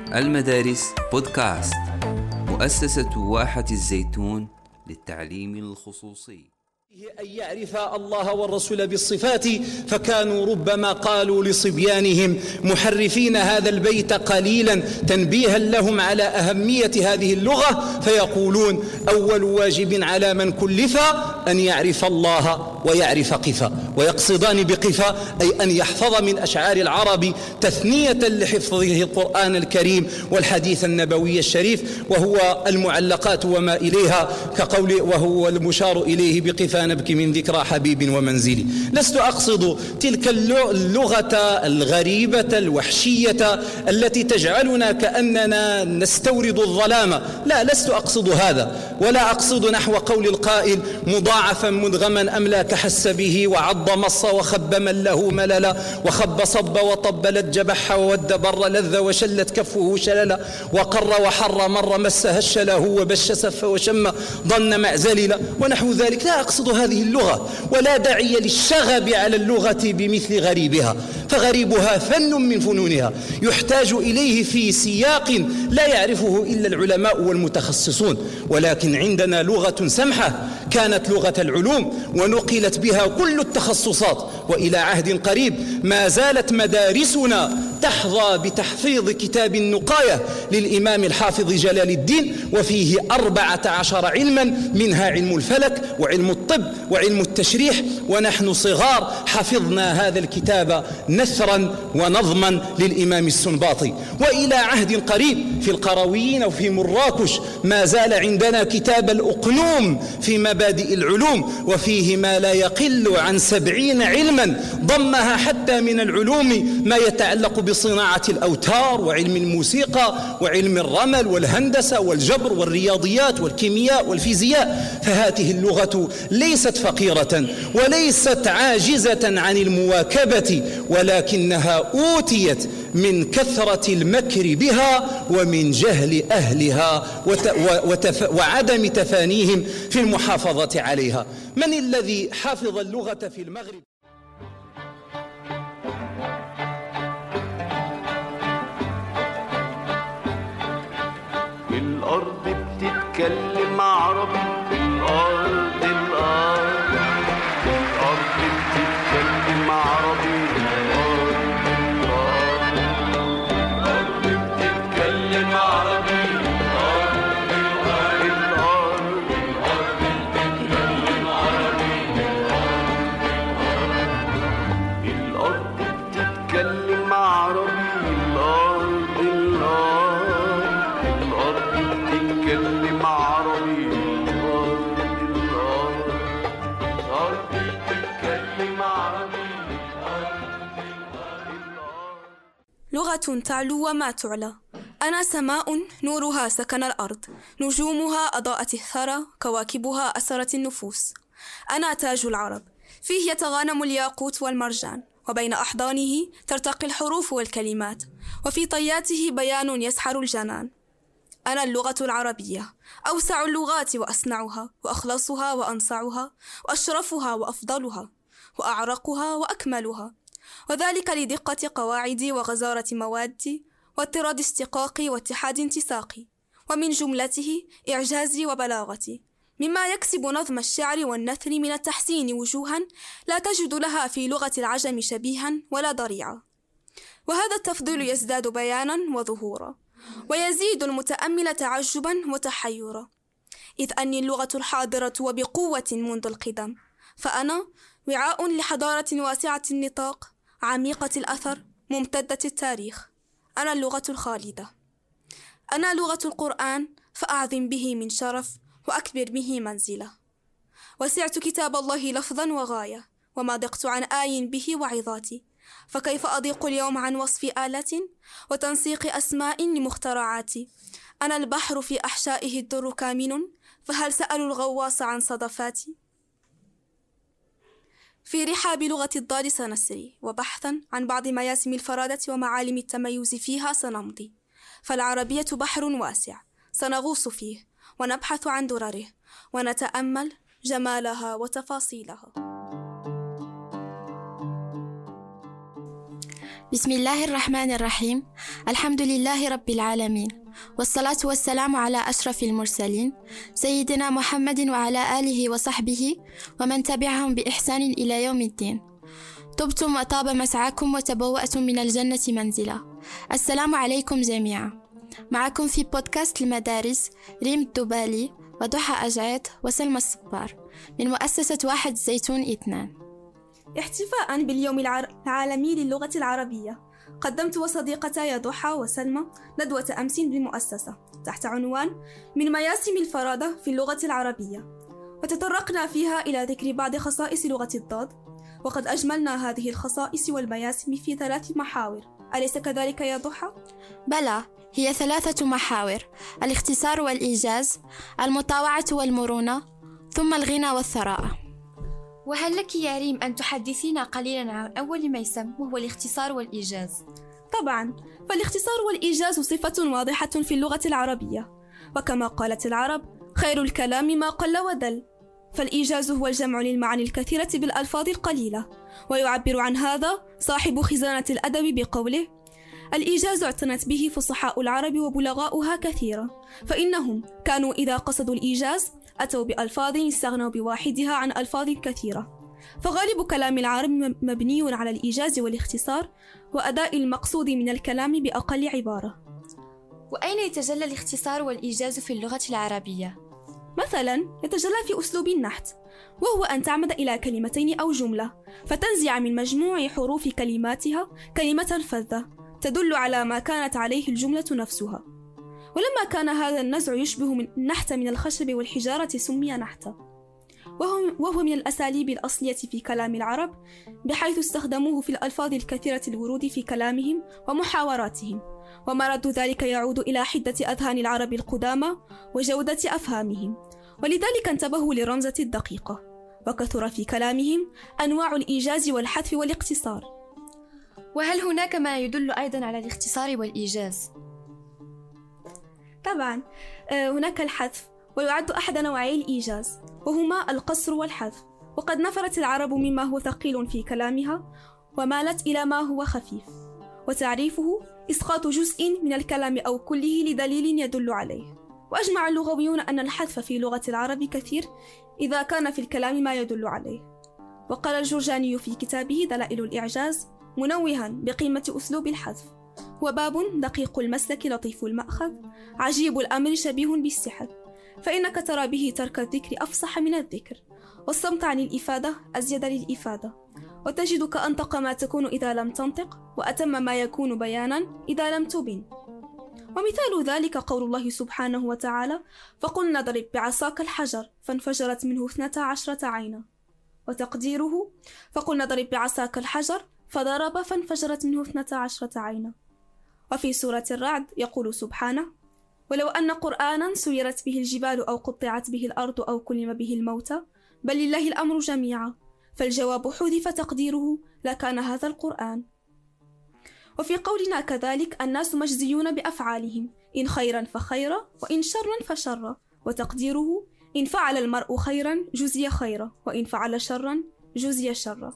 المدارس بودكاست. مؤسسة واحة الزيتون للتعليم الخصوصي. أن يعرف الله والرسول بالصفات، فكانوا ربما قالوا لصبيانهم محرفين هذا البيت قليلا تنبيها لهم على أهمية هذه اللغة، فيقولون أول واجب على من كلف أن يعرف الله ويعرف قفا، ويقصدان بقفا أي أن يحفظ من أشعار العرب تثنية لحفظه القرآن الكريم والحديث النبوي الشريف، وهو المعلقات وما إليها، كقول وهو المشار إليه بقفا نبكي من ذكرى حبيب ومنزلي. لست أقصد تلك اللغة الغريبة الوحشية التي تجعلنا كأننا نستورد الظلام، لا، لست أقصد هذا، ولا أقصد نحو قول القائل مضاعفا مدغما أملا كحس به وعض مص وخب من له مللا وخب صب وطبلت جبح وود بر لذ وشلت كفه شللا وقر وحر مر مس هش له وبش سف وشم ضن معزللا ونحو ذلك. لا أقصد هذه اللغة، ولا داعي للشغب على اللغة بمثل غريبها، فغريبها فن من فنونها يحتاج إليه في سياق لا يعرفه إلا العلماء والمتخصصون، ولكن عندنا لغة سمحة كانت لغة العلوم ونقلت بها كل التخصصات، وإلى عهد قريب ما زالت مدارسنا تحظى بتحفيظ كتاب النقاية للإمام الحافظ جلال الدين، وفيه 14 علما، منها علم الفلك وعلم الطب وعلم التشريح، ونحن صغار حفظنا هذا الكتاب نثرا ونظما للإمام السنباطي. وإلى عهد قريب في القرويين وفي مراكش ما زال عندنا كتاب الأقنوم في مبادئ العلوم، وفيه ما لا يقل عن 70 علما ضمها حتى من العلوم ما يتعلق بصناعة الأوتار وعلم الموسيقى وعلم الرمل والهندسة والجبر والرياضيات والكيمياء والفيزياء. فهذه اللغة ليست فقيرة وليست عاجزة عن المواكبة، ولكنها أوتيت من كثرة المكر بها ومن جهل أهلها وعدم تفانيهم في المحافظة عليها. من الذي حفظ اللغة في المغرب؟ الأرض بتتكلم عربي، الأرض بتتكلم عربي، الأرض بتتكلم عربي، الأرض بتتكلم عربي، كلم عربي، كلم عربي. لغة تعلو وما تعلى. أنا سماء نورها سكن الأرض، نجومها أضاءت الثرى، كواكبها أسرت النفوس. أنا تاج العرب، فيه يتغانم الياقوت والمرجان، وبين أحضانه ترتقي الحروف والكلمات، وفي طياته بيان يسحر الجنان. أنا اللغة العربية، أوسع اللغات وأصنعها وأخلصها وأنصعها وأشرفها وأفضلها وأعرقها وأكملها، وذلك لدقة قواعدي وغزارة موادي واضطراد استقاقي واتحاد انتساقي، ومن جملته إعجازي وبلاغتي، مما يكسب نظم الشعر والنثر من التحسين وجوها لا تجد لها في لغة العجم شبيها ولا ضريعا. وهذا التفضيل يزداد بيانا وظهورا، ويزيد المتأمل تعجبا وتحيرا، إذ أني اللغة الحاضرة وبقوة منذ القدم، فأنا وعاء لحضارة واسعة النطاق، عميقة الأثر، ممتدة التاريخ. أنا اللغة الخالدة. أنا لغة القرآن، فأعظم به من شرف وأكبر به منزلة. وسعت كتاب الله لفظا وغاية، وما ضقت عن آي به وعظاتي، فكيف أضيق اليوم عن وصف آلة وتنسيق أسماء لمخترعاتي. أنا البحر في أحشائه الدر كامن، فهل سألوا الغواص عن صدفاتي؟ في رحاب لغة الضاد سنسري، وبحثا عن بعض مياسم الفرادة ومعالم التميز فيها سنمضي، فالعربية بحر واسع سنغوص فيه ونبحث عن درره ونتأمل جمالها وتفاصيلها. بسم الله الرحمن الرحيم. الحمد لله رب العالمين، والصلاة والسلام على أشرف المرسلين سيدنا محمد وعلى آله وصحبه ومن تبعهم بإحسان إلى يوم الدين. طبتم وطاب مسعاكم وتبوأتم من الجنة منزلا. السلام عليكم جميعا. معكم في بودكاست المدارس ريم الدبالي وضحى أجعيط وسلمى الصبار من مؤسسة واحد الزيتون 2. احتفاء باليوم العالمي للغة العربية، قدمت وصديقتي ضحى وسلمى ندوة أمس بالمؤسسة تحت عنوان من مياسم الفرادة في اللغة العربية، وتطرقنا فيها إلى ذكر بعض خصائص لغة الضاد، وقد أجملنا هذه الخصائص والمياسم في 3 محاور، أليس كذلك يا ضحى؟ بلى، هي 3 محاور: الاختصار والإيجاز، المطاوعة والمرونة، ثم الغنى والثراء. وهل لك يا ريم أن تحدثينا قليلا عن أول ميسم وهو الاختصار والإيجاز؟ طبعا، فالاختصار والإيجاز صفة واضحة في اللغة العربية، وكما قالت العرب: خير الكلام ما قل ودل. فالإيجاز هو الجمع للمعاني الكثيرة بالألفاظ القليلة، ويعبر عن هذا صاحب خزانة الأدب بقوله: الإيجاز اعتنت به فصحاء العرب وبلغاؤها كثيرا، فإنهم كانوا إذا قصدوا الإيجاز أتوا بألفاظ استغنوا بواحدها عن ألفاظ كثيرة. فغالب كلام العرب مبني على الإيجاز والاختصار وأداء المقصود من الكلام بأقل عبارة. وأين يتجلى الاختصار والإيجاز في اللغة العربية؟ مثلا يتجلى في أسلوب النحت، وهو أن تعمد إلى كلمتين أو جملة فتنزع من مجموع حروف كلماتها كلمة فذة تدل على ما كانت عليه الجملة نفسها. ولما كان هذا النزع يشبه النحت من الخشب والحجارة سمي نحتا، وهو من الأساليب الأصلية في كلام العرب، بحيث استخدموه في الألفاظ الكثيرة الورود في كلامهم ومحاوراتهم، ومرد ذلك يعود إلى حدة أذهان العرب القدامى وجودة أفهامهم، ولذلك انتبهوا للرمزة الدقيقة، وكثر في كلامهم أنواع الإيجاز والحذف والاقتصار. وهل هناك ما يدل أيضا على الاختصار والإيجاز؟ طبعا، هناك الحذف، ويعد أحد نوعي الإيجاز، وهما القصر والحذف. وقد نفرت العرب مما هو ثقيل في كلامها ومالت إلى ما هو خفيف، وتعريفه إسقاط جزء من الكلام أو كله لدليل يدل عليه. وأجمع اللغويون أن الحذف في لغة العرب كثير إذا كان في الكلام ما يدل عليه. وقال الجرجاني في كتابه دلائل الإعجاز منوها بقيمة أسلوب الحذف: هو باب دقيق المسلك لطيف المأخذ، عجيب الأمر شبيه بالسحر، فإنك ترى به ترك الذكر أفصح من الذكر، والصمت عن الإفادة أزيد للإفادة، وتجد كأنطق ما تكون إذا لم تنطق، وأتم ما يكون بيانا إذا لم تبن. ومثال ذلك قول الله سبحانه وتعالى: فقلنا اضرب بعصاك الحجر فانفجرت منه 12 عينا. وتقديره: فقلنا اضرب بعصاك الحجر فضرب فانفجرت منه 12 عينا. وفي سورة الرعد يقول سبحانه: ولو أن قرآنا سيرت به الجبال أو قطعت به الأرض أو كلم به الموتى بل لله الأمر جميعا، فالجواب حذف تقديره لكان هذا القرآن. وفي قولنا كذلك الناس مجزيون بأفعالهم، إن خيرا فخيرا وإن شرا فشرا، وتقديره: إن فعل المرء خيرا جزي خيرا وإن فعل شرا جزي شرا.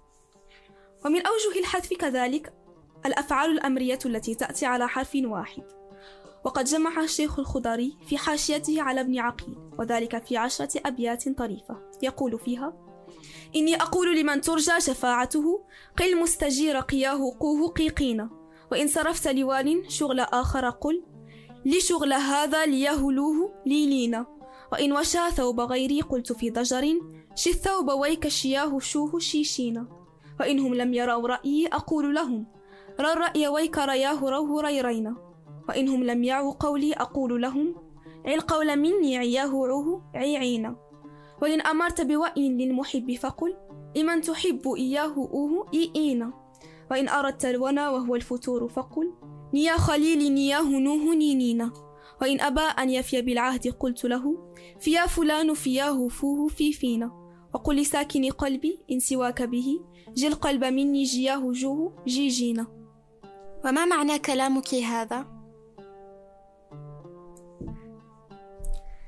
ومن أوجه الحذف كذلك الأفعال الأمرية التي تأتي على حرف واحد، وقد جمعها الشيخ الخضري في حاشيته على ابن عقيل، وذلك في 10 أبيات طريفة يقول فيها: إني أقول لمن ترجى شفاعته قل مستجير قياه قوه قيقينا، وإن صرفت لوال شغل آخر قل لشغل هذا ليهلوه ليلينا، وإن وشى ثوب غيري قلت في ضجر شي الثوب ويك شياه شوه شيشينا، وإنهم لم يروا رأيي أقول لهم رى الرأي ويك رياه روه ريرينا، وإنهم لم يعوا قولي أقول لهم عي القول مني عياه عوه عيعينا، وإن أمرت بوأي للمحب فقل لمن تحب إياه أوه إيئينا، وإن أردت الونا وهو الفتور فقل نيا خليلي نياه نوه نينينا، وإن أبى أن يفي بالعهد قلت له فيا فلان فياه فوه في فينا، وقل لساكن قلبي إن سواك به جي القلب مني جياه جوه جيجينا. وما معنى كلامك هذا؟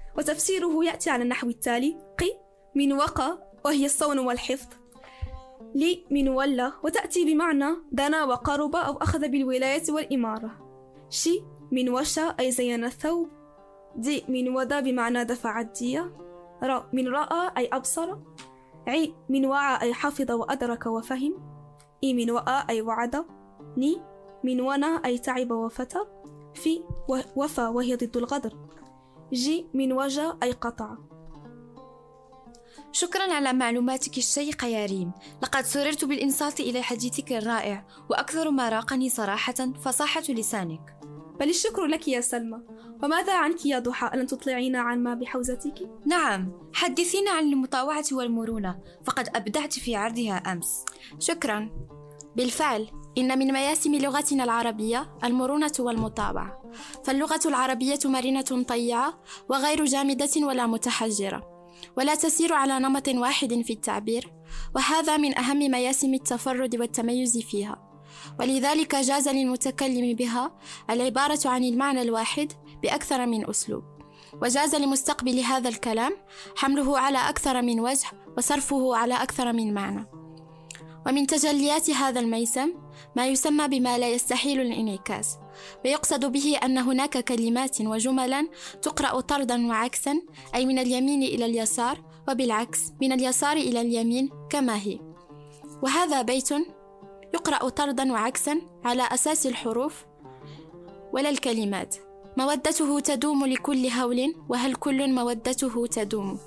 وتفسيره يأتي على النحو التالي: قي من وقى وهي الصون والحفظ، لي من ولى وتأتي بمعنى دنا وقرب أو أخذ بالولاية والإمارة. شي من وشى أي زين الثوب. دي من ودى بمعنى دفع الدية. را من رأى أي أبصر. عي من وعى أي حفظ وأدرك وفهم. إي من وأى أي وعد. ني من ونى أي تعب وفتر. في وفى وهي ضد الغدر. جي من وجى أي قطع. شكرا على معلوماتك الشيقة يا ريم، لقد سررت بالإنصات إلى حديثك الرائع، وأكثر ما راقني صراحة فصاحة لسانك. بل الشكر لك يا سلمى. وماذا عنك يا ضحى؟ ألن تطلعين عن ما بحوزتك؟ نعم، حدثينا عن المطاوعة والمرونة، فقد أبدعت في عرضها أمس. شكرا. بالفعل إن من مياسم لغتنا العربية المرونة والمطاوعة، فاللغة العربية مرنة طيعة وغير جامدة ولا متحجرة، ولا تسير على نمط واحد في التعبير، وهذا من أهم مياسم التفرد والتميز فيها، ولذلك جاز للمتكلم بها العبارة عن المعنى الواحد بأكثر من أسلوب، وجاز لمستقبل هذا الكلام حمله على أكثر من وجه وصرفه على أكثر من معنى. ومن تجليات هذا الميسم ما يسمى بما لا يستحيل الانعكاس، ويقصد به أن هناك كلمات وجملا تقرأ طردا وعكسا، أي من اليمين إلى اليسار، وبالعكس من اليسار إلى اليمين كما هي. وهذا بيت يقرأ طردا وعكسا على أساس الحروف ولا الكلمات. مودته تدوم لكل هول، وهل كل مودته تدوم.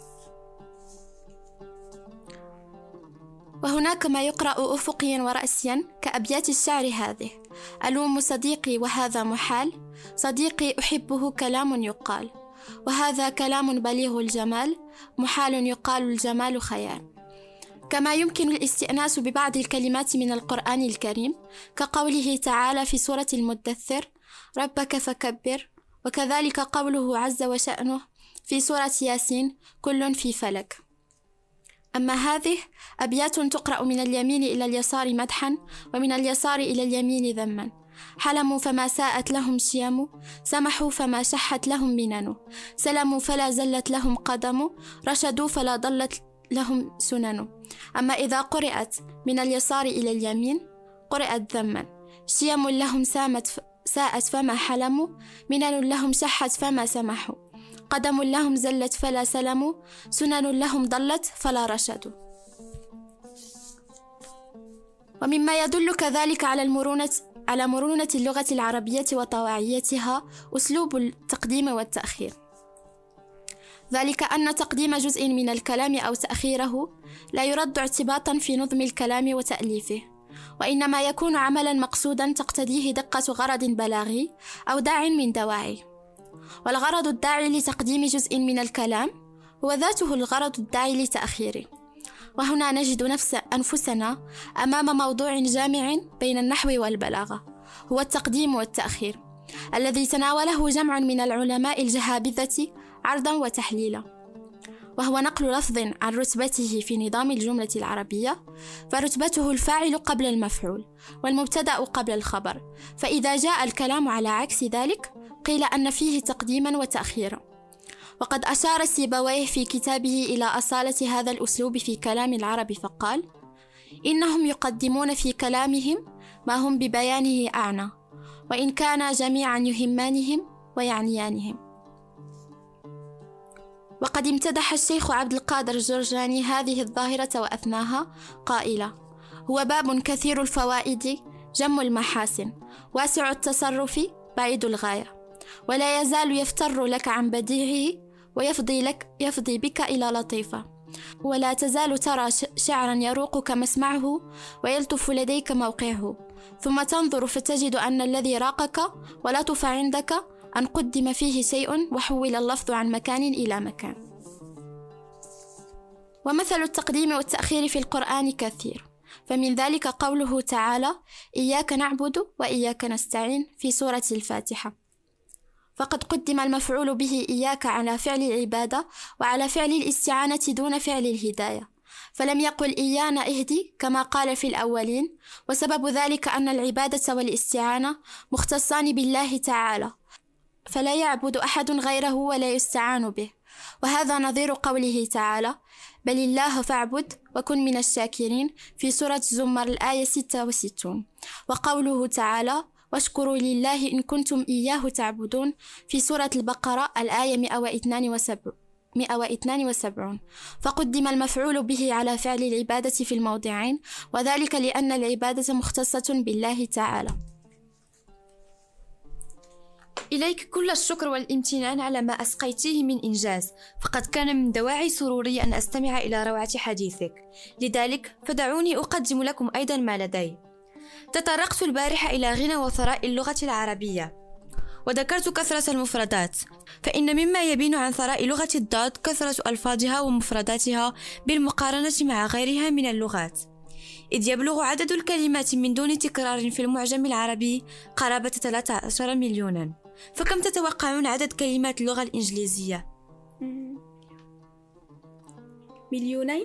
وهناك ما يقرأ أفقيا ورأسيا كأبيات الشعر هذه: ألوم صديقي وهذا محال، صديقي أحبه كلام يقال، وهذا كلام بليغ الجمال، محال يقال الجمال خيال. كما يمكن الاستئناس ببعض الكلمات من القرآن الكريم كقوله تعالى في سورة المدثر: ربك فكبر، وكذلك قوله عز وشأنه في سورة ياسين: كل في فلك. أما هذه أبيات تقرأ من اليمين إلى اليسار مدحا، ومن اليسار إلى اليمين ذما. حلموا فما ساءت لهم شيم، سمحوا فما شحت لهم منن، سلموا فلا زلت لهم قدم، رشدوا فلا ضلت لهم سنن. أما إذا قرأت من اليسار إلى اليمين قرأت ذما. شيم لهم ساءت فما حلموا، منن لهم شحت فما سمحوا، قدم لهم زلت فلا سلموا، سنن لهم ضلت فلا رشدوا. ومما يدل كذلك على مرونة اللغة العربية وطواعيتها أسلوب التقديم والتأخير، ذلك أن تقديم جزء من الكلام أو تأخيره لا يرد اعتباطا في نظم الكلام وتأليفه، وإنما يكون عملا مقصودا تقتضيه دقة غرض بلاغي أو داع من دواعي. والغرض الداعي لتقديم جزء من الكلام هو ذاته الغرض الداعي لتأخيره. وهنا نجد أنفسنا أمام موضوع جامع بين النحو والبلاغة، هو التقديم والتأخير، الذي تناوله جمع من العلماء الجهابذة عرضا وتحليلا، وهو نقل لفظ عن رتبته في نظام الجملة العربية، فرتبته الفاعل قبل المفعول والمبتدأ قبل الخبر، فإذا جاء الكلام على عكس ذلك قيل أن فيه تقديما وتأخيرا. وقد أشار سيبويه في كتابه إلى أصالة هذا الأسلوب في كلام العرب فقال: إنهم يقدمون في كلامهم ما هم ببيانه أعنى، وإن كان جميعا يهمانهم ويعنيانهم. وقد امتدح الشيخ عبد القادر الجرجاني هذه الظاهرة وأثناها قائلا: هو باب كثير الفوائد جم المحاسن، واسع التصرف بعيد الغاية، ولا يزال يفتر لك عن بديعه ويفضي بك إلى لطيفة، ولا تزال ترى شعرا يروقك مسمعه ويلطف لديك موقعه، ثم تنظر فتجد أن الذي راقك ولطف عندك أن قدم فيه شيء وحول اللفظ عن مكان إلى مكان. ومثل التقديم والتأخير في القرآن كثير، فمن ذلك قوله تعالى: إياك نعبد وإياك نستعين في سورة الفاتحة، فقد قدم المفعول به إياك على فعل العبادة وعلى فعل الاستعانة دون فعل الهداية، فلم يقل إيانا اهدي كما قال في الأولين، وسبب ذلك أن العبادة والاستعانة مختصان بالله تعالى، فلا يعبد أحد غيره ولا يستعان به، وهذا نظير قوله تعالى: بل الله فاعبد وكن من الشاكرين في سورة زمر الآية 66. وقوله تعالى: واشكروا لله إن كنتم إياه تعبدون في سورة البقرة الآية 172. فقدم المفعول به على فعل العبادة في الموضعين، وذلك لأن العبادة مختصة بالله تعالى. إليك كل الشكر والامتنان على ما أسقيتيه من إنجاز، فقد كان من دواعي سروري أن أستمع إلى روعة حديثك، لذلك فدعوني أقدم لكم أيضا ما لدي. تطرقت البارحة إلى غنى وثراء اللغة العربية، وذكرت كثرة المفردات، فإن مما يبين عن ثراء لغة الضاد كثرة ألفاظها ومفرداتها بالمقارنة مع غيرها من اللغات، إذ يبلغ عدد الكلمات من دون تكرار في المعجم العربي قرابة 13 مليونا. فكم تتوقعون عدد كلمات اللغة الإنجليزية؟ 2,000,000.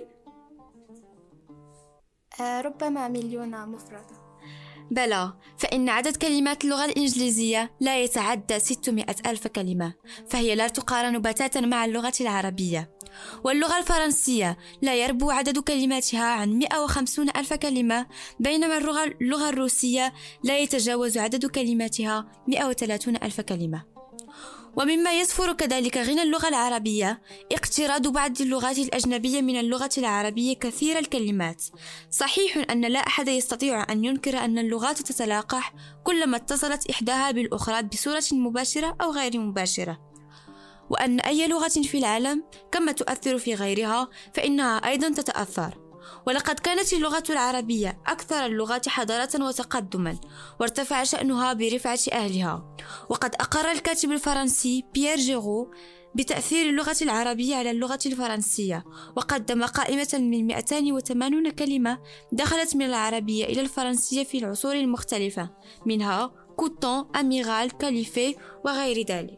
ربما 1,000,000 مفردة. بلى، فإن عدد كلمات اللغة الإنجليزية لا يتعدى 600,000 كلمة، فهي لا تقارن بتاتا مع اللغة العربية. واللغة الفرنسية لا يربو عدد كلماتها عن 150,000 كلمة، بينما اللغة الروسية لا يتجاوز عدد كلماتها 130,000 كلمة. ومما يسفر كذلك غنى اللغة العربية اقتراض بعض اللغات الأجنبية من اللغة العربية كثير الكلمات. صحيح أن لا أحد يستطيع أن ينكر أن اللغات تتلاقح كلما اتصلت إحداها بالأخرى بصورة مباشرة أو غير مباشرة، وأن أي لغة في العالم كما تؤثر في غيرها فإنها أيضا تتأثر. ولقد كانت اللغة العربية أكثر اللغات حضارة وتقدما، وارتفع شأنها برفعة أهلها. وقد أقر الكاتب الفرنسي بيير جيرو بتأثير اللغة العربية على اللغة الفرنسية، وقدم قائمة من 280 كلمة دخلت من العربية إلى الفرنسية في العصور المختلفة، منها كوتون، أميغال، كاليفي وغير ذلك.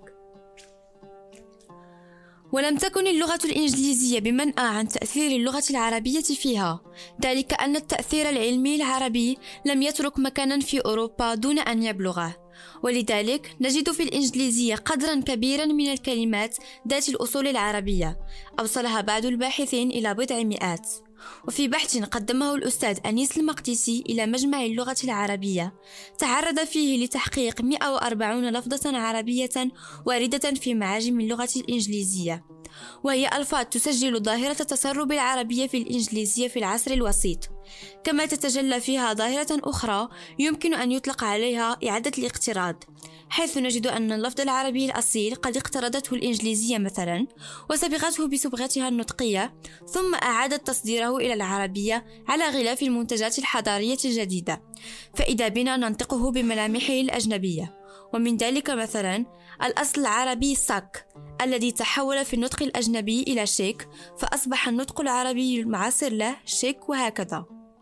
ولم تكن اللغة الإنجليزية بمنأى عن تأثير اللغة العربية فيها، ذلك أن التأثير العلمي العربي لم يترك مكانا في أوروبا دون أن يبلغه، ولذلك نجد في الإنجليزية قدرا كبيرا من الكلمات ذات الأصول العربية أوصلها بعض الباحثين إلى بضع مئات. وفي بحث قدمه الأستاذ أنيس المقدسي إلى مجمع اللغة العربية تعرض فيه لتحقيق 140 لفظة عربية واردة في معاجم اللغة الإنجليزية، وهي ألفاظ تسجل ظاهرة تسرب العربية في الإنجليزية في العصر الوسيط. كما تتجلى فيها ظاهرة أخرى يمكن أن يطلق عليها إعادة الاقتراض، حيث نجد أن اللفظ العربي الأصيل قد اقترضته الإنجليزية مثلا وصبغته بصبغتها النطقية، ثم أعادت تصديره إلى العربية على غلاف المنتجات الحضارية الجديدة، فإذا بنا ننطقه بملامحه الأجنبية. ومن ذلك مثلا الأصل العربي ساك الذي تحول في النطق الأجنبي إلى شيك، فأصبح النطق العربي المعاصر له شيك، وهكذا.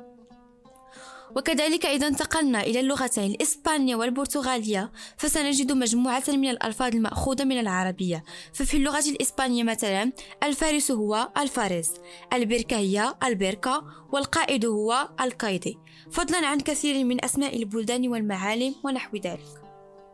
وكذلك إذا انتقلنا إلى اللغتين الإسبانية والبرتغالية فسنجد مجموعة من الألفاظ المأخوذة من العربية. ففي اللغة الإسبانية مثلا الفارس هو الفارس، البركة هي البركة، والقائد هو القايدي، فضلا عن كثير من أسماء البلدان والمعالم ونحو ذلك.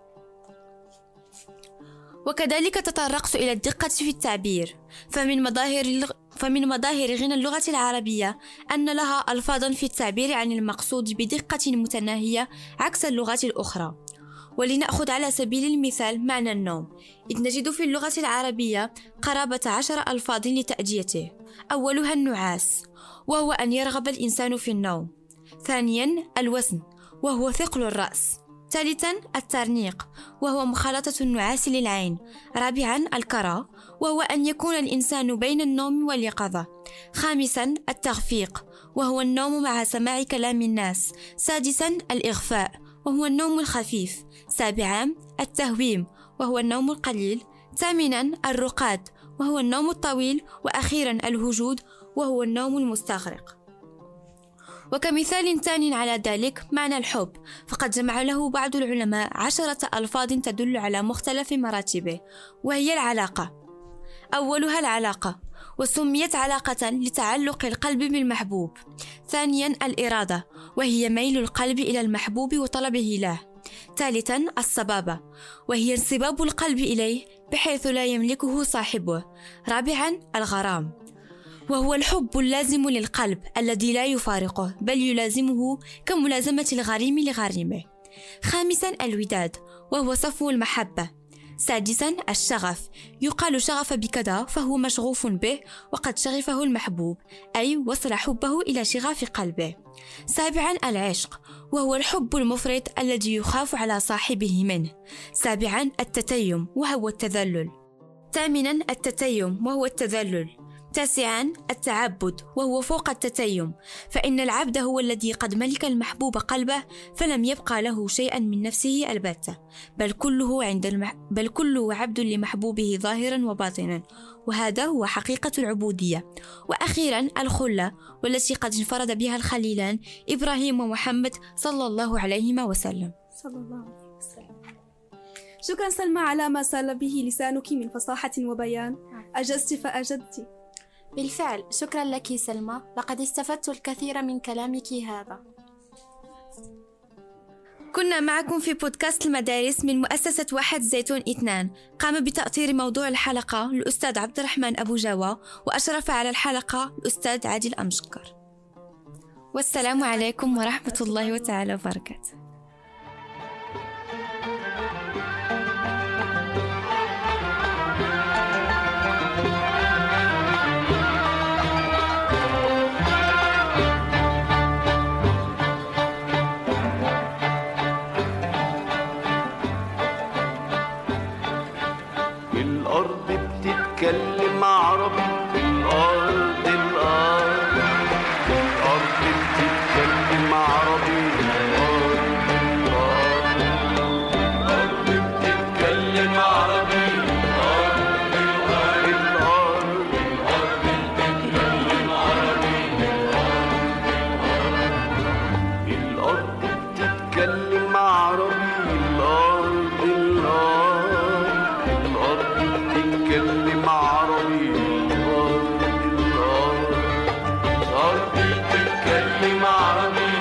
وكذلك تطرقت إلى الدقة في التعبير، فمن مظاهر غنى اللغة العربية أن لها ألفاظا في التعبير عن المقصود بدقة متناهية عكس اللغات الأخرى. ولنأخذ على سبيل المثال معنى النوم، إذ نجد في اللغة العربية قرابة 10 ألفاظ لتأديته. أولها النعاس، وهو أن يرغب الإنسان في النوم. ثانيا الوسن، وهو ثقل الرأس. ثالثا الترنيق، وهو مخالطة النعاس للعين. رابعا الكرى، وهو أن يكون الإنسان بين النوم واليقظة. خامسا التخفيق، وهو النوم مع سماع كلام الناس. سادسا الإغفاء، وهو النوم الخفيف. سابعا التهويم، وهو النوم القليل. ثامنا الرقاد، وهو النوم الطويل. وأخيرا الهجود، وهو النوم المستغرق. وكمثال ثاني على ذلك معنى الحب، فقد جمع له بعض العلماء 10 ألفاظ تدل على مختلف مراتبه، وهي العلاقة. أولها العلاقة، وسميت علاقة لتعلق القلب بالمحبوب. ثانيا الإرادة، وهي ميل القلب إلى المحبوب وطلبه له. ثالثا الصبابة، وهي انصباب القلب إليه بحيث لا يملكه صاحبه. رابعا الغرام، وهو الحب اللازم للقلب الذي لا يفارقه بل يلازمه كملازمة الغريم لغريمه. خامسا الوداد، وهو صفو المحبة. سادسا الشغف، يقال شغف بكذا فهو مشغوف به وقد شغفه المحبوب، أي وصل حبه إلى شغاف قلبه. سابعا العشق، وهو الحب المفرط الذي يخاف على صاحبه منه. سابعا التتيم، وهو التذلل. ثامنا التتيم، وهو التذلل. تاسعا التعبد، وهو فوق التتيم، فإن العبد هو الذي قد ملك المحبوب قلبه فلم يبقى له شيئا من نفسه البتة، بل كله عبد لمحبوبه ظاهرا وباطنا، وهذا هو حقيقة العبودية. وأخيرا الخلة، والتي قد انفرد بها الخليلان إبراهيم ومحمد صلى الله عليه وسلم. شكرا سلمى على ما سال به لسانك من فصاحة وبيان. أجزت فأجدت. بالفعل، شكرا لك سلمى، لقد استفدت الكثير من كلامك هذا. كنا معكم في بودكاست المدارس من مؤسسة واحد الزيتون 2. قام بتأطير موضوع الحلقة الأستاذ عبد الرحمن أبو جوا، وأشرف على الحلقة الأستاذ عادل أمشكر. والسلام عليكم ورحمة الله تعالى وبركاته. الأرض بتتكلم عربي، الأرض بتتكلم عربي، الأرض بتتكلم عربي، الأرض بتتكلم عربي، كلم عربي، الأرض بتتكلم عربي،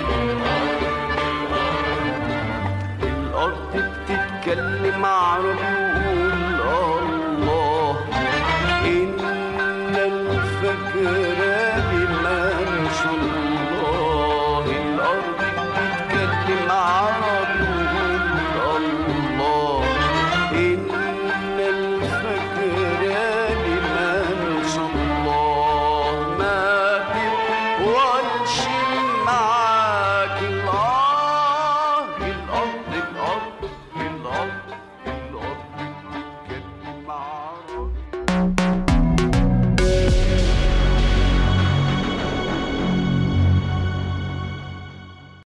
الأرض بتتكلم عربي.